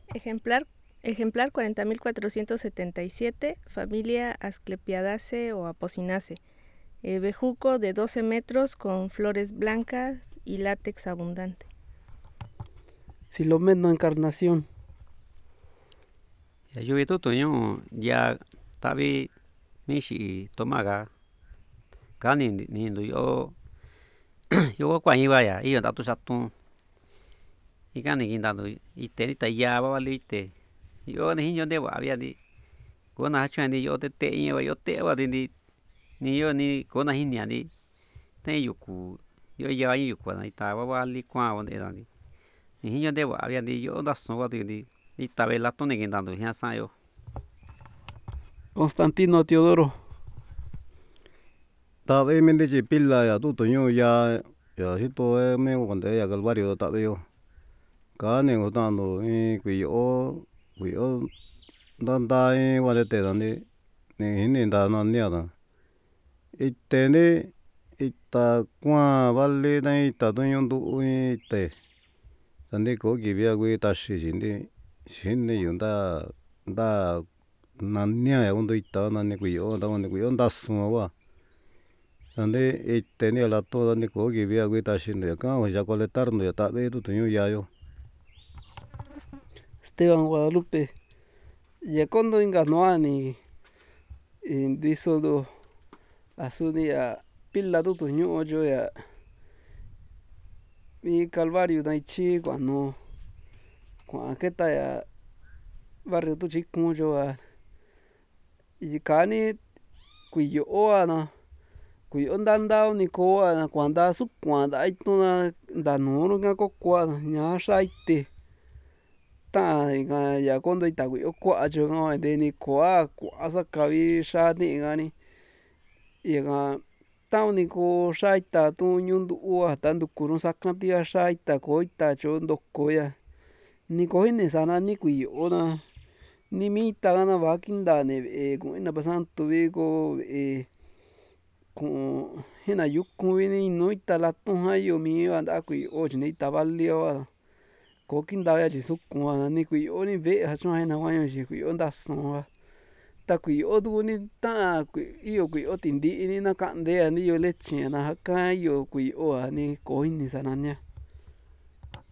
Ejemplar, ejemplar 40.477, familia Asclepiadaceae o Apocynaceae. Bejuco de 12 metros con flores blancas y látex abundante. Filomeno Encarnación. Yo vi tu ño ya tabi mishi tomaga kani ni ndo yo kwa iba ya iyo tatu satu ikani kindando ite ni taya ba valite yo ni hinyo de wa bia di kona chwan di yo te iba yo te wa di ni yo ni kona hinia di te yuku yo ya yuku na ita wa vali kwa wa de ni hinyo de wa bia di yo da so wa di ita vela to ni kindando ya sa yo. Constantino Teodoro. Tabe mende chi pila ya tu toño ya hito me cuando ya calvario tabe yo kane ngotando kuyo danda wale te dande ne hini nda na nia da itene ita kwa vale da ita toño ndu ite dande ko kibia gui tashi jindi shine yunda da nania ya undo ita na ne kuyo nda suwa wa dande itene la to dande ko kibia gui tashi ne ka ya colectar no ya tabe tu toño ya yo. Esteban Guadalupe. Ya cuando inganoani indiso do asuni ya pila tu toño yo ya mi calvario da ichi cuando keta ya barrio tu chikun yo a yikani kuyo ana kuyo ndanda ni ko ana kuanda su kuanda ituna ndanuru nga ko kwa ña xaite ta nga ya cuando ita kuyo kwa yo nga de ni kwa sakavi xani ngani yanga tauni ko xaita tu ñundu ua tanduku sakantia xaita ko ita cho ndoko ya ni ko ini sana ni kuyo na ni mita na va kindane kuina pa santu viko kun jina yukun vini no ita latun jayo mi anda kuyo chini ita valio ko kinda ya sukun ni kuyo ni ve chua na guayo chi kuyo ndasun ta kuyo tu ni ta iyo kuyo tindi ni na kande ni yo leche na jaka yo kuyo ni ko ini sana nia.